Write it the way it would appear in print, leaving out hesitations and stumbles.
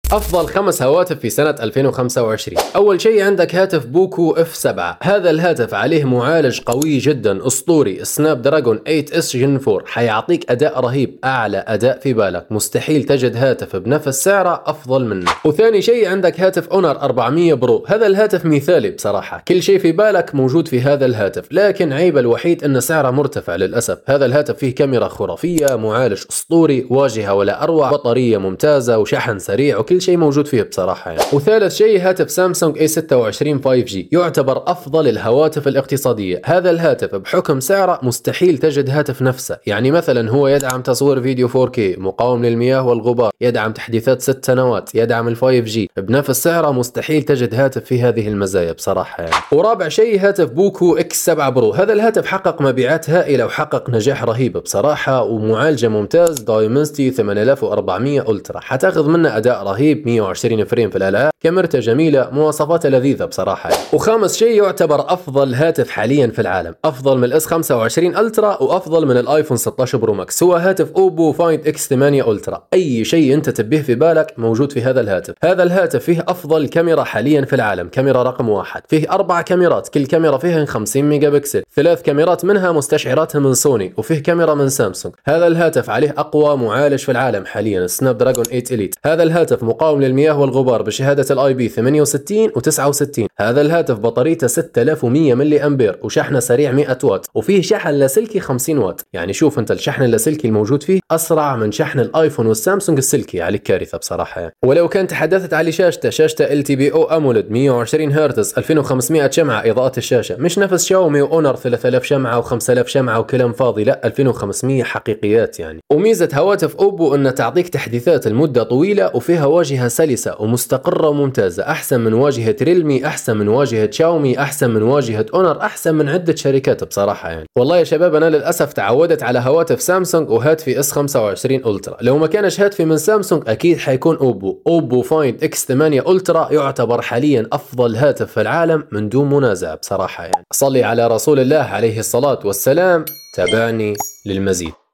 أفضل 5 هواتف في سنة 2025. أول شيء عندك هاتف بوكو F7. هذا الهاتف عليه معالج قوي جدا أسطوري سناب دراجون 8S Gen 4، حيعطيك أداء رهيب، أعلى أداء في بالك، مستحيل تجد هاتف بنفس سعره أفضل منه. وثاني شيء عندك هاتف اونر 400 برو. هذا الهاتف مثالي بصراحة، كل شيء في بالك موجود في هذا الهاتف، لكن عيبه الوحيد أن سعره مرتفع للأسف. هذا الهاتف فيه كاميرا خرافية، معالج أسطوري، واجهة ولا أروع، بطارية ممتازة وشحن سريع، وكل شيء موجود فيه بصراحة يعني. وثالث شيء هاتف سامسونج A26 5G، يعتبر أفضل الهواتف الاقتصادية. هذا الهاتف بحكم سعره مستحيل تجد هاتف نفسه، يعني مثلا هو يدعم تصوير فيديو 4K، مقاوم للمياه والغبار، يدعم تحديثات 6 سنوات، يدعم ال 5G، بنفس سعره مستحيل تجد هاتف فيه هذه المزايا بصراحة يعني. ورابع شيء هاتف بوكو X7 برو. هذا الهاتف حقق مبيعات هائلة وحقق نجاح رهيب بصراحة، ومعالجة ممتاز دايمنسيتي 8400 ألترا، حتاخذ منه أداء رهيب، 120 فريم في الألعاب، كاميرته جميلة، مواصفاته لذيذة بصراحة يعني. وخامس شيء يعتبر أفضل هاتف حاليا في العالم، أفضل من الاس 25 ألترا وأفضل من الايفون 16 برو ماكس، هو هاتف أوبو فايند X8 ألترا. أي شيء أنت تبيه في بالك موجود في هذا الهاتف. هذا الهاتف فيه أفضل كاميرا حاليا في العالم، كاميرا رقم 1، فيه 4 كاميرات، كل كاميرا فيها 50 ميجا بكسل، 3 كاميرات منها مستشعراتها من سوني، وفيه كاميرا من سامسونج. هذا الهاتف عليه أقوى معالج في العالم حاليا، سناب دراجون 8 إليت. هذا الهاتف مقاوم للمياه والغبار بشهادة الاي بي 68 و69. هذا الهاتف بطاريته 6100 ملي امبير، وشحنه سريع 100 واط، وفيه شحن لاسلكي 50 واط. يعني شوف انت الشحن اللاسلكي الموجود فيه اسرع من شحن الايفون والسامسونج السلكي، عليك كارثه بصراحه يعني. ولو كان تحدثت على شاشته LTPO اموليد 120 هرتز، 2500 شمعه اضاءه الشاشه، مش نفس شاومي واونر 3000 شمعه و5000 شمعه وكلام فاضي، لا 2500 حقيقيات يعني. وميزه هواتف اوبو ان تعطيك تحديثات لمده طويله، وفيها واجهه سلسه ومستقره وممتازه، احسن من واجهه ريلمي، احسن من واجهه شاومي، احسن من واجهه اونر، احسن من عده شركات بصراحه يعني. والله يا شباب انا للاسف تعودت على هواتف سامسونج وهاتفي اس 25 الترا، لو ما كانش هاتفي من سامسونج اكيد حيكون اوبو فايند X8 الترا، يعتبر حاليا افضل هاتف في العالم من دون منازع بصراحه يعني. صلي على رسول الله عليه الصلاه والسلام، تابعني للمزيد.